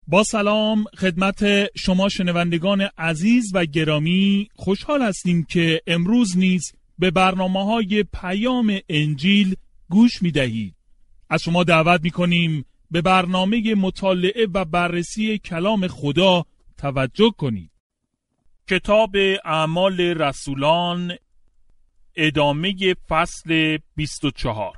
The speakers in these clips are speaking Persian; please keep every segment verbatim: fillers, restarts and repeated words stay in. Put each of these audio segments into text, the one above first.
با سلام خدمت شما شنوندگان عزیز و گرامی، خوشحال هستیم که امروز نیز به برنامه‌های پیام انجیل گوش می‌دهید. از شما دعوت می‌کنیم به برنامه مطالعه و بررسی کلام خدا توجه کنید. کتاب اعمال رسولان، ادامه فصل بیست و چهار.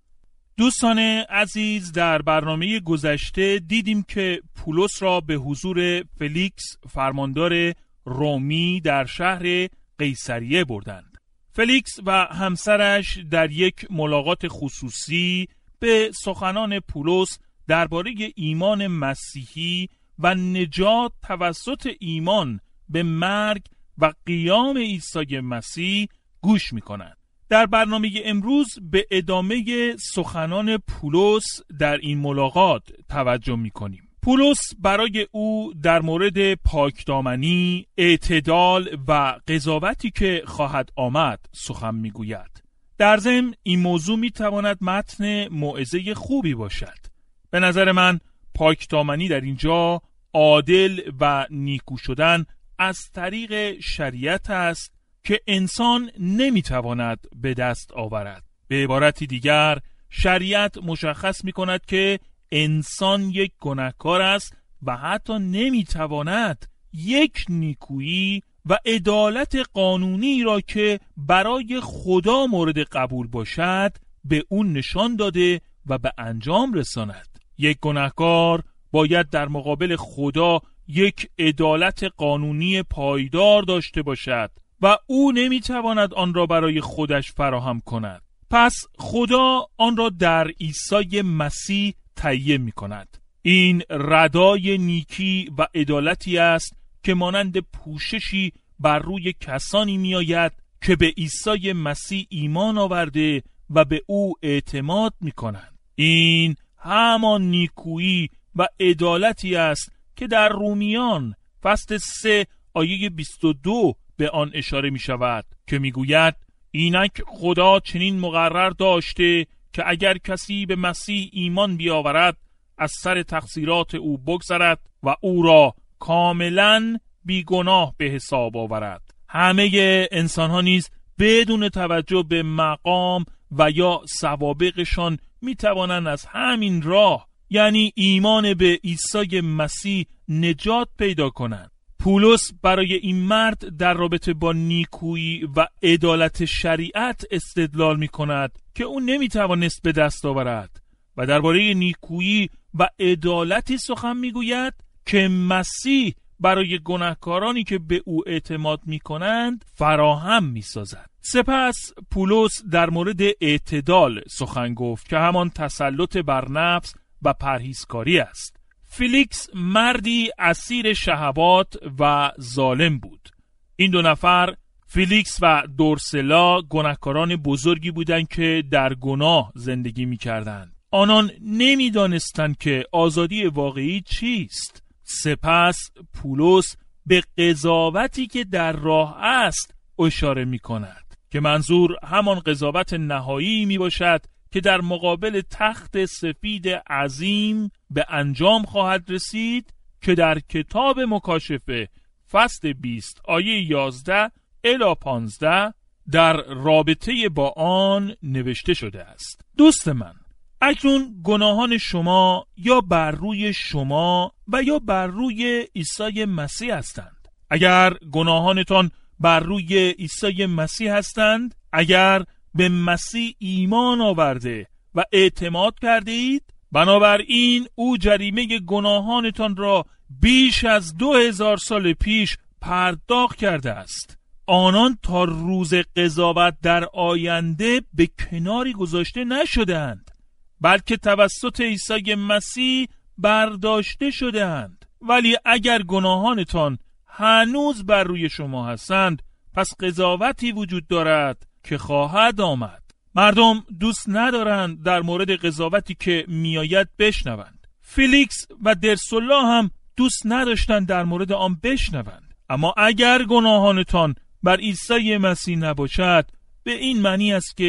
دوستان عزیز، در برنامه گذشته دیدیم که پولس را به حضور فلیکس فرماندار رومی در شهر قیصریه بردند. فلیکس و همسرش در یک ملاقات خصوصی به سخنان پولس درباره ایمان مسیحی و نجات توسط ایمان به مرگ و قیام عیسی مسیح گوش می‌کنند. در برنامه امروز به ادامه سخنان پولس در این ملاقات توجه می‌کنیم. پولس برای او در مورد پاکدامنی، اعتدال و قضاوتی که خواهد آمد سخن می‌گوید. در ضمن این موضوع می‌تواند متن موعظه خوبی باشد. به نظر من پاکدامنی در اینجا عادل و نیکو شدن از طریق شریعت است که انسان نمیتواند به دست آورد. به عبارتی دیگر، شریعت مشخص میکند که انسان یک گناهکار است و حتی نمیتواند یک نیکویی و عدالت قانونی را که برای خدا مورد قبول باشد به اون نشان داده و به انجام رساند. یک گناهکار باید در مقابل خدا یک عدالت قانونی پایدار داشته باشد و او نمیتواند آن را برای خودش فراهم کند. پس خدا آن را در عیسی مسیح تهیه میکند. این ردای نیکی و عدالتی است که مانند پوششی بر روی کسانی میآید که به عیسی مسیح ایمان آورده و به او اعتماد میکنند. این همان نیکویی و عدالتی است که در رومیان فصل سه آیه بیست و دو به آن اشاره می شود که می گوید اینک خدا چنین مقرر داشته که اگر کسی به مسیح ایمان بیاورد از سر تقصیرات او بگذرد و او را کاملا بیگناه به حساب آورد. همه انسان ها نیز بدون توجه به مقام و یا سوابقشان می توانند از همین راه، یعنی ایمان به عیسی مسیح، نجات پیدا کنند. پولس برای این مرد در رابطه با نیکویی و عدالت شریعت استدلال می کند که او نمی توانست به دست آورد و درباره نیکویی و عدالتی سخن می گوید که مسیح برای گناهکارانی که به او اعتماد می کنند فراهم می سازد. سپس پولس در مورد اعتدال سخن گفت که همان تسلط بر نفس و پرهیزکاری است. فلیکس مردی اسیر شهوات و ظالم بود. این دو نفر، فلیکس و دورسلا، گناهکاران بزرگی بودند که در گناه زندگی می‌کردند. آنان نمی‌دانستند که آزادی واقعی چیست. سپس پولس به قضاوتی که در راه است اشاره می‌کند که منظور همان قضاوت نهایی میباشد که در مقابل تخت سفید عظیم به انجام خواهد رسید که در کتاب مکاشفه فصل بیست آیه یازده الی پانزده در رابطه با آن نوشته شده است. دوست من، اکنون گناهان شما یا بر روی شما و یا بر روی عیسی مسیح هستند. اگر گناهانتان بر روی عیسی مسیح هستند، اگر به مسیح ایمان آورده و اعتماد کرده اید، بنابراین او جریمه گناهانتان را بیش از دو هزار سال پیش پرداخت کرده است. آنان تا روز قضاوت در آینده به کناری گذاشته نشدند، بلکه توسط عیسی مسیح برداشته شدند. ولی اگر گناهانتان هنوز بر روی شما هستند، پس قضاوتی وجود دارد که خواهد آمد. مردم دوست ندارند در مورد قضاوتی که میآید بشنوند. فلیکس و درسلا هم دوست نداشتند در مورد آن بشنوند. اما اگر گناهانتان بر عیسی مسیح نباشد، به این معنی است که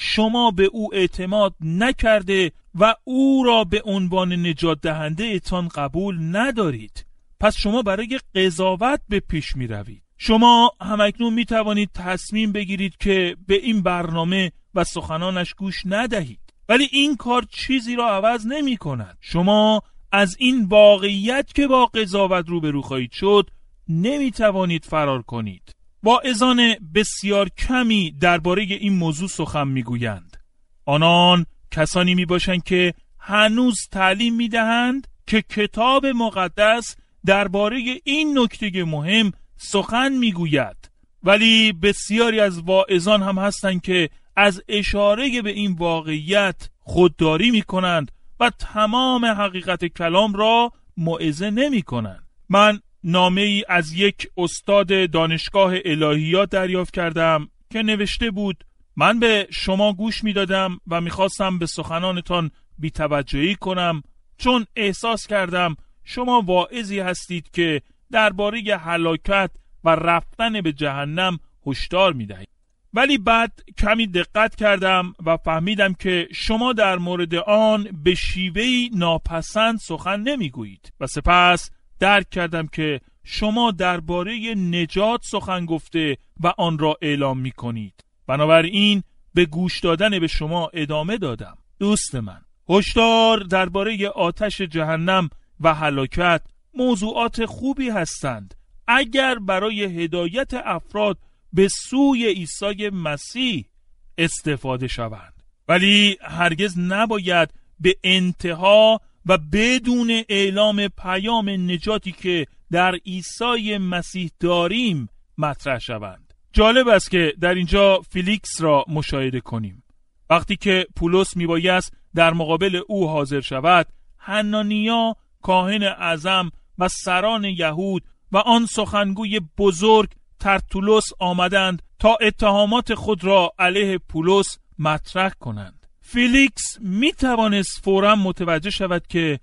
شما به او اعتماد نکرده و او را به عنوان نجات دهنده اتان قبول ندارید. پس شما برای قضاوت به پیش می روید. شما همکنون می توانید تصمیم بگیرید که به این برنامه و سخنانش گوش ندهید، ولی این کار چیزی را عوض نمی کند. شما از این واقعیت که با قضاوت روبرو خواهید شد نمی توانید فرار کنید. واعظان بسیار کمی درباره این موضوع سخن می گویند. آنان کسانی می باشند که هنوز تعلیم می دهند که کتاب مقدس درباره این نکته مهم سخن می گوید، ولی بسیاری از واعظان هم هستند که از اشاره به این واقعیت خودداری می کنند و تمام حقیقت کلام را موعظه نمی کنند. من نامه ای از یک استاد دانشگاه الهیات دریافت کردم که نوشته بود: من به شما گوش می دادم و می خواستم به سخنانتان بی‌توجهی کنم، چون احساس کردم شما واعظی هستید که درباره هلاکت و رفتن به جهنم هشدار می دهید. ولی بعد کمی دقت کردم و فهمیدم که شما در مورد آن به شیوهی ناپسند سخن نمی گویید و سپس درک کردم که شما درباره نجات سخن گفته و آن را اعلام می کنید. بنابراین به گوش دادن به شما ادامه دادم. دوست من، هشدار درباره آتش جهنم و هلاکت موضوعات خوبی هستند اگر برای هدایت افراد به سوی عیسی مسیح استفاده شوند، ولی هرگز نباید به انتها و بدون اعلام پیام نجاتی که در عیسی مسیح داریم مطرح شوند. جالب است که در اینجا فیلیکس را مشاهده کنیم. وقتی که پولس میبایست در مقابل او حاضر شود، حنانیا کاهن اعظم و سران یهود و آن سخنگوی بزرگ ترتولوس آمدند تا اتهامات خود را علیه پولس مطرح کنند. فیلیکس می توانست فوراً متوجه شود که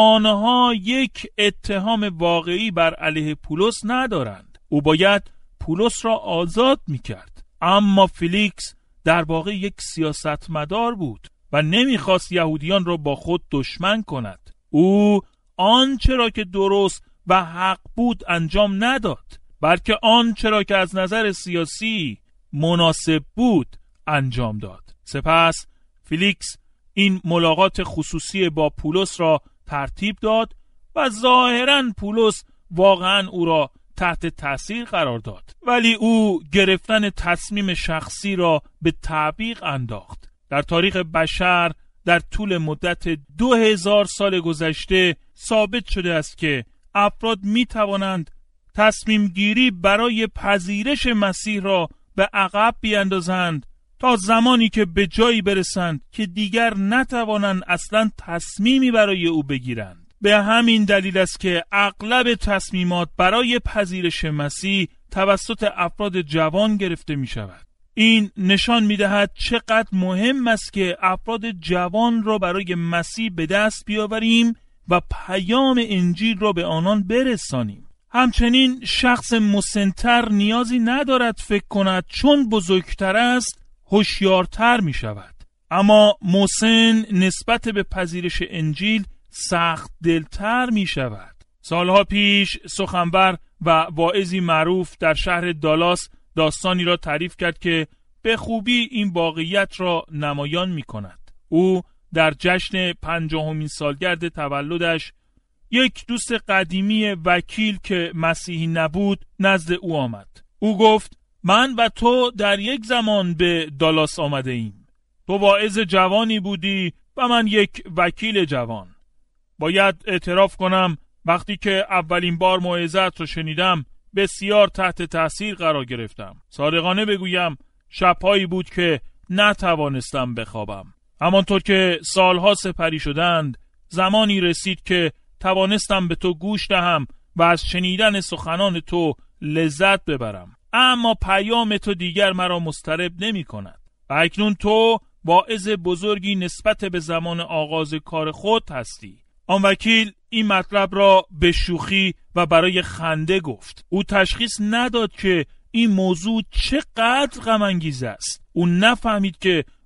آنها یک اتهام واقعی بر علیه پولس ندارند. او باید پولس را آزاد می کرد. اما فیلیکس در واقع یک سیاستمدار بود و نمیخواست یهودیان را با خود دشمن کند. او آنچه را که درست و حق بود انجام نداد، بلکه آنچه را که از نظر سیاسی مناسب بود انجام داد. سپس فیلیکس این ملاقات خصوصی با پولس را ترتیب داد و ظاهراً پولس واقعاً او را تحت تأثیر قرار داد، ولی او گرفتن تصمیم شخصی را به تعویق انداخت. در تاریخ بشر در طول مدت دو هزار سال گذشته ثابت شده است که افراد می توانند تصمیم گیری برای پذیرش مسیح را به عقب بیاندازند تا زمانی که به جایی برسند که دیگر نتوانند اصلا تصمیمی برای او بگیرند. به همین دلیل است که اغلب تصمیمات برای پذیرش مسیح توسط افراد جوان گرفته می شود. این نشان می دهد چقدر مهم است که افراد جوان را برای مسیح به دست بیاوریم و پیام انجیل را به آنان برسانیم. همچنین شخص مسن‌تر نیازی ندارد فکر کند چون بزرگتر است هوشیارتر می شود، اما مسن نسبت به پذیرش انجیل سخت دلتر می شود. سالها پیش سخنور و واعظی معروف در شهر دالاس داستانی را تعریف کرد که به خوبی این واقعیت را نمایان می کند. او در جشن پنجاهمین سالگرد تولدش یک دوست قدیمی وکیل که مسیحی نبود نزد او آمد. او گفت: من و تو در یک زمان به دالاس آمده ایم. تو واعظ جوانی بودی و من یک وکیل جوان. باید اعتراف کنم وقتی که اولین بار موعظت رو شنیدم بسیار تحت تأثیر قرار گرفتم. صادقانه بگویم شب‌هایی بود که نتوانستم بخوابم. همانطور که سالها سپری شدند زمانی رسید که توانستم به تو گوش دهم و از شنیدن سخنان تو لذت ببرم، اما پیام تو دیگر مرا مضطرب نمی کند. و اکنون تو واعظ بزرگی نسبت به زمان آغاز کار خود هستی. آن وکیل این مطلب را به شوخی و برای خنده گفت. او تشخیص نداد که این موضوع چقدر غم انگیز است. او نفهمید که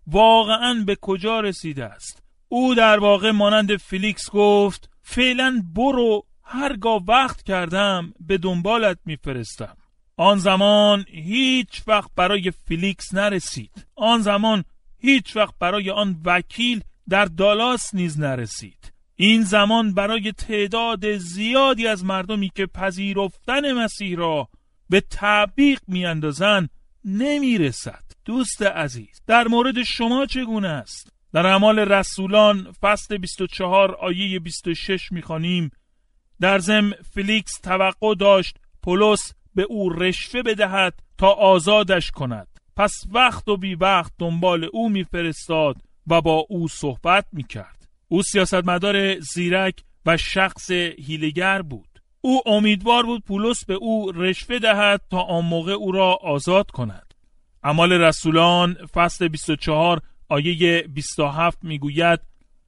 واقعاً به کجا رسیده است؟ او در واقع مانند فیلیکس گفت فعلاً برو، هرگاه وقت کردم به دنبالت میفرستم. آن زمان هیچ وقت برای فیلیکس نرسید. آن زمان هیچ وقت برای آن وکیل در دالاس نیز نرسید. این زمان برای تعداد زیادی از مردمی که پذیرفتن مسیح را به تعبیق میاندازند نمیرسد. دوست عزیز، در مورد شما چگونه است؟ در اعمال رسولان فصل بیست و چهار آیه بیست و شش میخوانیم در ضمن فیلیکس توقع داشت پولس به او رشوه بدهد تا آزادش کند. پس وقت و بی وقت دنبال او میفرستاد و با او صحبت میکرد. او سیاستمدار زیرک و شخص حیله‌گر بود. او امیدوار بود پولس به او رشوه دهد تا آن موقع او را آزاد کند. اعمال رسولان فصل بیست و چهار آیه بیست و هفت میگوید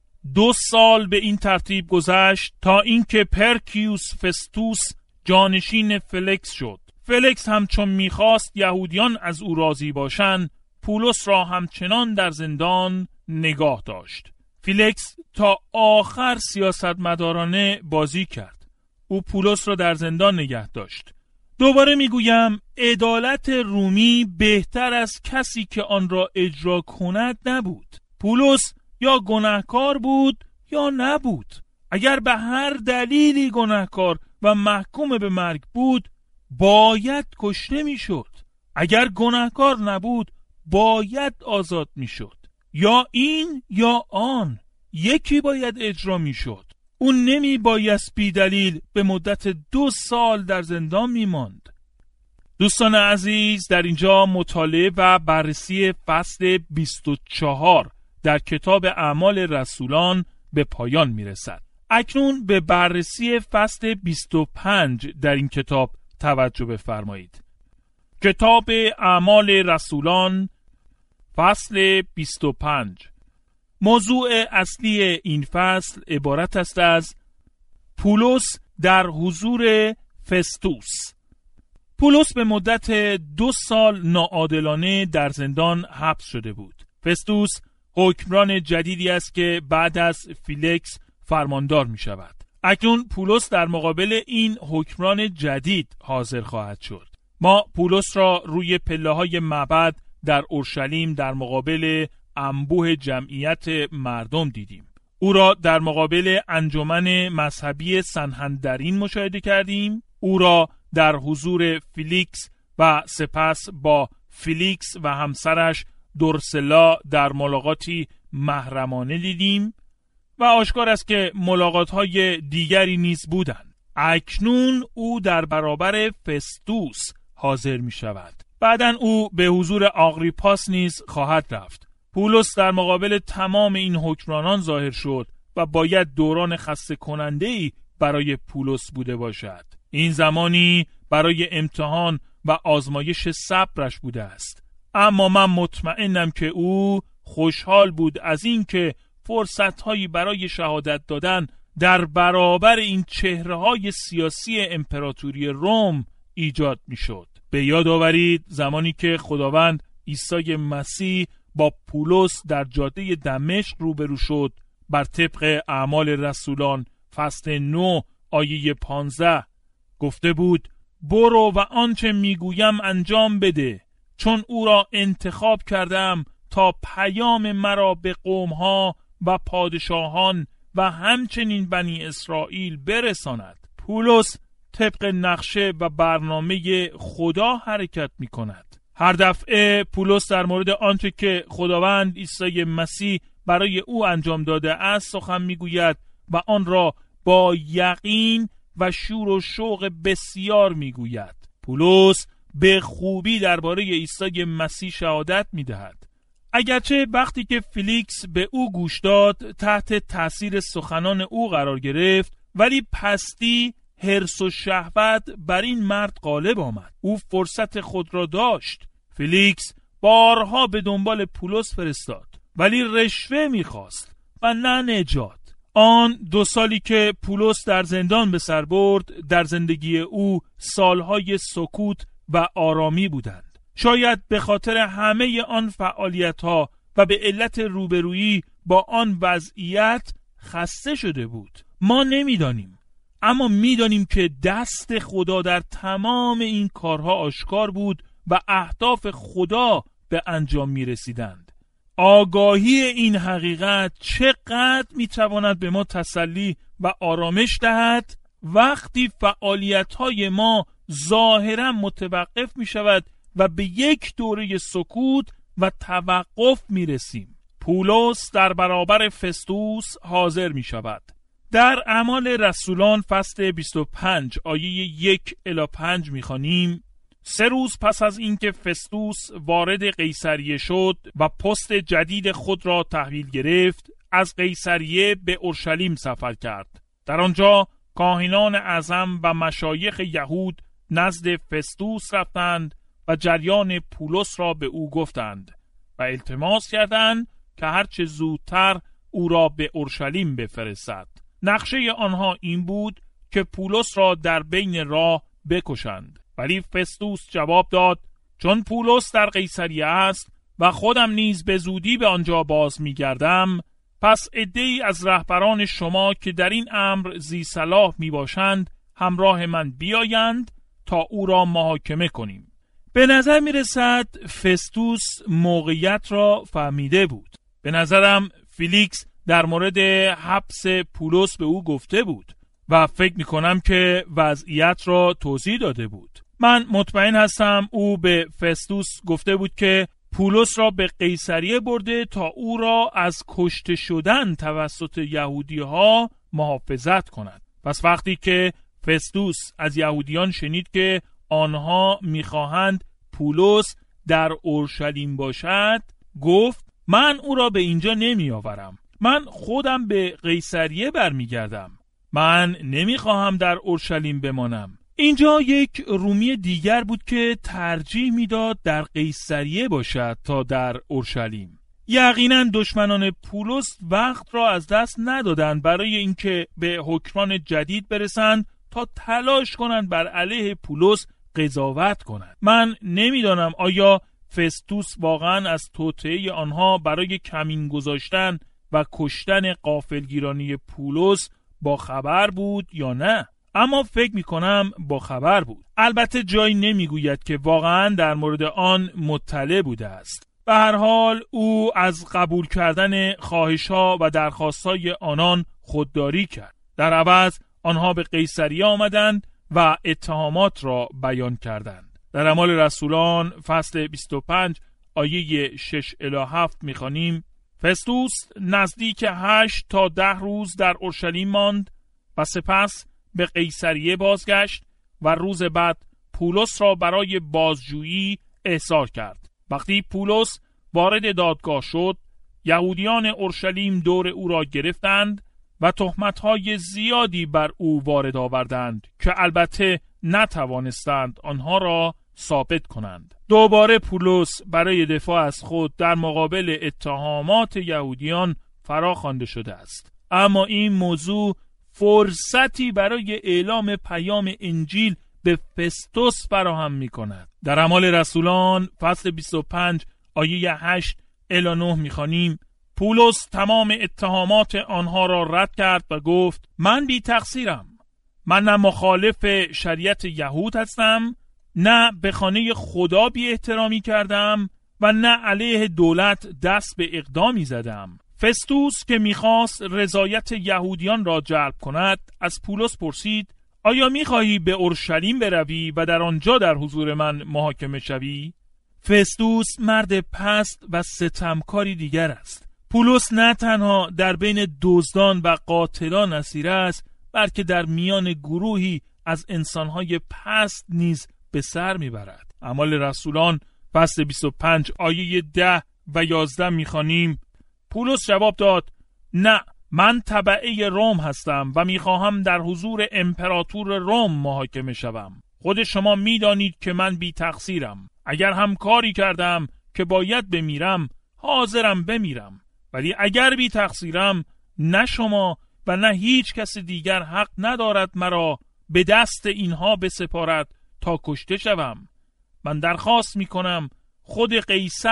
دو سال به این ترتیب گذشت تا اینکه پرکیوس فستوس جانشین فلکس شد. فلکس همچون میخواست یهودیان از او راضی باشند، پولس را همچنان در زندان نگاه داشت. فیلکس تا آخر سیاستمدارانه بازی کرد. او پولس را در زندان نگه داشت. دوباره میگویم عدالت رومی بهتر از کسی که آن را اجرا کند نبود. پولس یا گناهکار بود یا نبود. اگر به هر دلیلی گناهکار و محکوم به مرگ بود باید کشته میشد. اگر گناهکار نبود باید آزاد میشد. یا این یا آن، یکی باید اجرا میشد. اون نمی بایست بی دلیل به مدت دو سال در زندان میماند. دوستان عزیز، در اینجا مطالعه و بررسی فصل بیست و چهار در کتاب اعمال رسولان به پایان میرسد. اکنون به بررسی فصل بیست و پنج در این کتاب توجه بفرمایید. کتاب اعمال رسولان فصل بیست و پنج. موضوع اصلی این فصل عبارت است از پولس در حضور فستوس. پولس به مدت دو سال ناعادلانه در زندان حبس شده بود. فستوس حکمران جدیدی است که بعد از فیلکس فرماندار می شود. اکنون پولس در مقابل این حکمران جدید حاضر خواهد شد. ما پولس را روی پله‌های معبد در اورشلیم در مقابل انبوه جمعیت مردم دیدیم. او را در مقابل انجمن مذهبی سنهندرین مشاهده کردیم. او را در حضور فیلیکس و سپس با فیلیکس و همسرش دورسلا در ملاقاتی محرمانه دیدیم و آشکار است که ملاقات‌های دیگری نیز بودند. اکنون او در برابر فستوس حاضر می شود. بعداً او به حضور آگریپاس نیز خواهد رفت. پولس در مقابل تمام این حکمرانان ظاهر شد و باید دوران خسته کننده‌ای برای پولس بوده باشد. این زمانی برای امتحان و آزمایش صبرش بوده است. اما من مطمئنم که او خوشحال بود از این که فرصت‌هایی برای شهادت دادن در برابر این چهره‌های سیاسی امپراتوری روم ایجاد می‌شد. به یاد آورید زمانی که خداوند عیسی مسیح با پولس در جاده دمشق روبرو شد، بر طبق اعمال رسولان فصل نه آیه پانزده گفته بود برو و آنچه میگویم انجام بده، چون او را انتخاب کردم تا پیام مرا به قومها و پادشاهان و همچنین بنی اسرائیل برساند. پولس طبق نقشه و برنامه خدا حرکت می کند. هر دفعه پولس در مورد آنچه که خداوند عیسی مسیح برای او انجام داده است سخن می گوید و آن را با یقین و شور و شوق بسیار می گوید. پولس به خوبی درباره عیسی مسیح شهادت می دهد. اگرچه وقتی که فیلیکس به او گوش داد تحت تأثیر سخنان او قرار گرفت، ولی پستی، حرص و شهوت بر این مرد غالب آمد. او فرصت خود را داشت. فیلیکس بارها به دنبال پولس فرستاد، ولی رشوه میخواست و نه نجات. آن دو سالی که پولس در زندان به سر برد در زندگی او سالهای سکوت و آرامی بودند. شاید به خاطر همه آن فعالیت‌ها و به علت روبرویی با آن وضعیت خسته شده بود. ما نمیدانیم، اما میدانیم که دست خدا در تمام این کارها آشکار بود و اهداف خدا به انجام می رسیدند. آگاهی این حقیقت چقدر می تواند به ما تسلی و آرامش دهد وقتی فعالیت‌های ما ظاهراً متوقف می شود و به یک دوره سکوت و توقف می رسیم. پولس در برابر فستوس حاضر می شود. در اعمال رسولان فصل بیست و پنج آیه یک الی پنج می خوانیم: سه روز پس از اینکه فستوس وارد قیصریه شد و پست جدید خود را تحویل گرفت، از قیصریه به اورشلیم سفر کرد. در آنجا کاهنان اعظم و مشایخ یهود نزد فستوس رفتند و جریان پولس را به او گفتند و التماس کردند که هرچه زودتر او را به اورشلیم بفرستد. نقشه آنها این بود که پولس را در بین راه بکشند، ولی فستوس جواب داد: چون پولس در قیصریه است و خودم نیز به زودی به آنجا باز می‌گردم، پس عده‌ای از رهبران شما که در این امر ذی صلاح میباشند همراه من بیایند تا او را محاکمه کنیم. به نظر میرسد فستوس موقعیت را فهمیده بود. به نظرم فیلیکس در مورد حبس پولس به او گفته بود و فکر میکنم که وضعیت را توضیح داده بود. من مطمئن هستم او به فستوس گفته بود که پولس را به قیصریه برده تا او را از کشته شدن توسط یهودی ها محافظت کند. پس وقتی که فستوس از یهودیان شنید که آنها میخواهند پولس در اورشلیم باشد، گفت: من او را به اینجا نمی آورم. من خودم به قیصریه برمیگردم. من نمیخواهم در اورشلیم بمانم. اینجا یک رومی دیگر بود که ترجیح میداد در قیصریه باشد تا در اورشلیم. یقینا دشمنان پولس وقت را از دست ندادند برای اینکه به حکمران جدید برسند تا تلاش کنند بر علیه پولس قضاوت کنند. من نمیدانم آیا فستوس واقعا از توطئه آنها برای کمین گذاشتن و کشتن غافلگیرانی پولس با خبر بود یا نه، اما فکر میکنم با خبر بود. البته جایی نمیگوید که واقعا در مورد آن مطلع بوده است. به هر حال او از قبول کردن خواهش‌ها و درخواست‌های آنان خودداری کرد. در عوض آنها به قیصریه آمدند و اتهامات را بیان کردند. در اعمال رسولان فصل بیست و پنج آیه شش الی هفت می‌خوانیم: فستوس نزدیک هشت تا ده روز در اورشلیم ماند و سپس به قیصریه بازگشت و روز بعد پولس را برای بازجویی احضار کرد. وقتی پولس وارد دادگاه شد، یهودیان اورشلیم دور او را گرفتند و تهمت‌های زیادی بر او وارد آوردند که البته نتوانستند آنها را ثابت کنند. دوباره پولس برای دفاع از خود در مقابل اتهامات یهودیان فراخوانده شده است. اما این موضوع فرصتی برای اعلام پیام انجیل به فستوس فراهم می کند. در اعمال رسولان فصل بیست و پنج آیه هشت الی نه می خوانیم: پولس تمام اتهامات آنها را رد کرد و گفت: من بی تقصیرم. من نه مخالف شریعت یهود هستم، نه به خانه خدا بی احترامی کردم و نه علیه دولت دست به اقدامی زدم. فستوس که میخواست رضایت یهودیان را جلب کند از پولس پرسید: آیا میخواهی به اورشلیم بروی و در آنجا در حضور من محاکمه شوی؟ فستوس مرد پست و ستمکاری دیگر است. پولس نه تنها در بین دزدان و قاتلان اسیر است، بلکه در میان گروهی از انسانهای پست نیز به سر میبرد. اعمال رسولان فصل بیست و پنج آیه ده و یازده میخوانیم: پولس جواب داد: نه، من تبعه روم هستم و میخواهم در حضور امپراتور روم محاکمه شوم. خود شما میدانید که من بی تقصیرم. اگر هم کاری کردم که باید بمیرم، حاضرم بمیرم. ولی اگر بی تقصیرم، نه شما و نه هیچ کس دیگر حق ندارد مرا به دست اینها بسپارد تا کشته شوم. من درخواست میکنم خود قیصر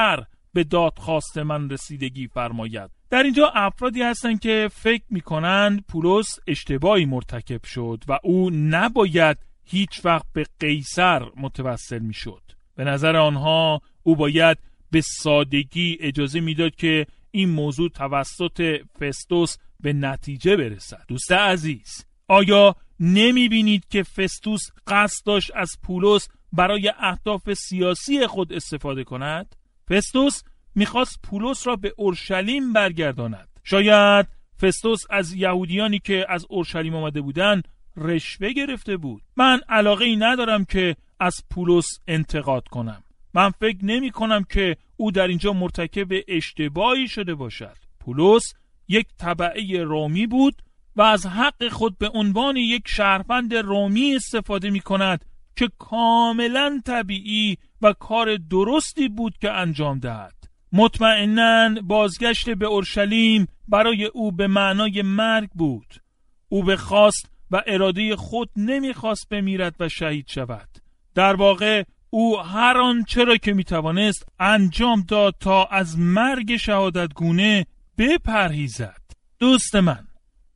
به دادخواست من رسیدگی فرماید. در اینجا افرادی هستند که فکر می‌کنند پولس اشتباهی مرتکب شد و او نباید هیچ وقت به قیصر متوسل می‌شد. به نظر آنها او باید به سادگی اجازه میداد که این موضوع توسط فستوس به نتیجه برسد. دوست عزیز، آیا نمی بینید که فستوس قصد داشت از پولس برای اهداف سیاسی خود استفاده کند؟ فستوس میخواست پولس را به اورشلیم برگرداند. شاید فستوس از یهودیانی که از اورشلیم آمده بودند رشوه گرفته بود. من علاقه ای ندارم که از پولس انتقاد کنم. من فکر نمی کنم که او در اینجا مرتکب اشتباهی شده باشد. پولس یک تبعه رومی بود و از حق خود به عنوان یک شهروند رومی استفاده می کند که کاملا طبیعی و کار درستی بود که انجام دهد. مطمئناً بازگشت به اورشلیم برای او به معنای مرگ بود. او به خواست و اراده خود نمیخواست بمیرد و شهید شود. در واقع او هر آنچه را که میتوانست انجام داد تا از مرگ شهادتگونه بپرهیزد. دوست من،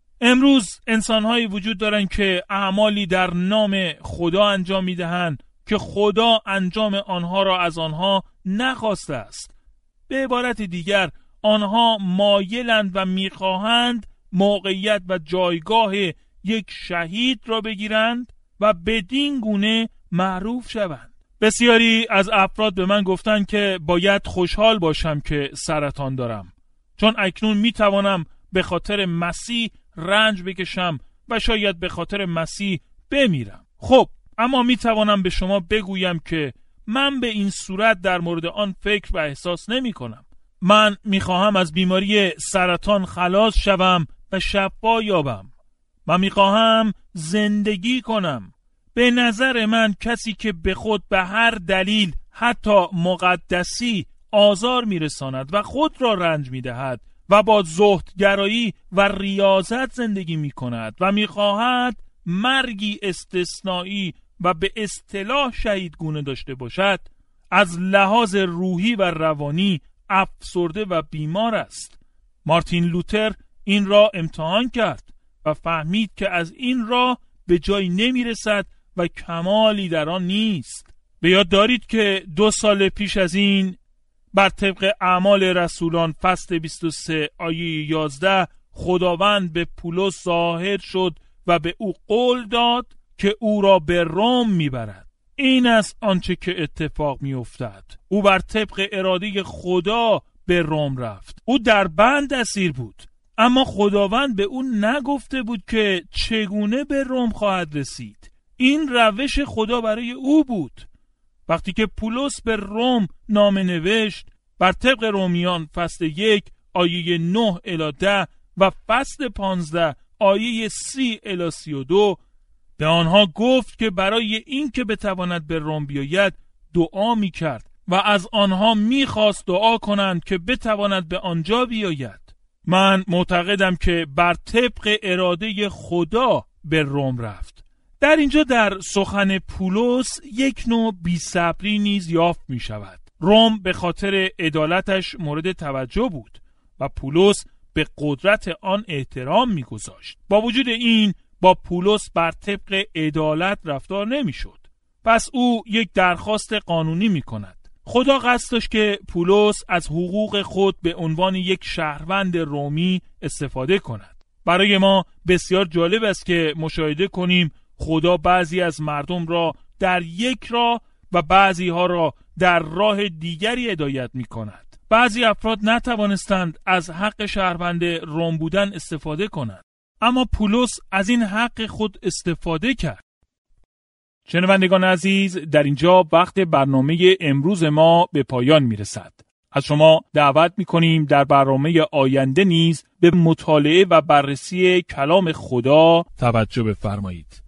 امروز انسان‌هایی وجود دارند که اعمالی در نام خدا انجام میدهند که خدا انجام آنها را از آنها نخواسته است. به عبارت دیگر، آنها مایلند و میخواهند موقعیت و جایگاه یک شهید را بگیرند و بدین گونه معروف شوند. بسیاری از افراد به من گفتند که باید خوشحال باشم که سرطان دارم، چون اکنون میتوانم به خاطر مسیح رنج بکشم و شاید به خاطر مسیح بمیرم. خب، اما میتوانم به شما بگویم که من به این صورت در مورد آن فکر و احساس نمی کنم. من میخواهم از بیماری سرطان خلاص شوم و شفا یابم. من میخواهم زندگی کنم. به نظر من کسی که به خود به هر دلیل، حتی مقدسی، آزار میرساند و خود را رنج میدهد و با زهدگرایی و ریاضت زندگی میکند و میخواهد مرگی استثنایی و به اصطلاح شهیدگونه داشته باشد، از لحاظ روحی و روانی افسرده و بیمار است. مارتین لوتر این را امتحان کرد و فهمید که از این راه به جایی نمیرسد و کمالی در آن نیست. به یاد دارید که دو سال پیش از این بر طبق اعمال رسولان فصل بیست و سه آیه یازده خداوند به پولس ظاهر شد و به او قول داد که او را به روم میبرد. این است آنچه که اتفاق میافتاد. او بر طبق اراده خدا به روم رفت. او در بند اسیر بود، اما خداوند به او نگفته بود که چگونه به روم خواهد رسید. این روش خدا برای او بود. وقتی که پولس به روم نامه نوشت، بر طبق رومیان فصل یک آیه نه الی ده و فصل پانزده آیه سی الی سی و دو به آنها گفت که برای این که بتواند به روم بیاید دعا می کرد و از آنها می خواست دعا کنند که بتواند به آنجا بیاید. من معتقدم که بر طبق اراده خدا به روم رفت. در اینجا در سخن پولس یک نوع بی‌صبری نیز یافت می شود. روم به خاطر عدالتش مورد توجه بود و پولس به قدرت آن احترام می گذاشت. با وجود این، با پولس بر طبق عدالت رفتار نمی شد. پس او یک درخواست قانونی می کند. خدا قصد داشت که پولس از حقوق خود به عنوان یک شهروند رومی استفاده کند. برای ما بسیار جالب است که مشاهده کنیم خدا بعضی از مردم را در یک راه و بعضی ها را در راه دیگری هدایت می کند. بعضی افراد نتوانستند از حق شهروند روم بودن استفاده کنند، اما پولس از این حق خود استفاده کرد. شنوندگان عزیز، در اینجا وقت برنامه امروز ما به پایان می رسد. از شما دعوت می کنیم در برنامه آینده نیز به مطالعه و بررسی کلام خدا توجه بفرمایید.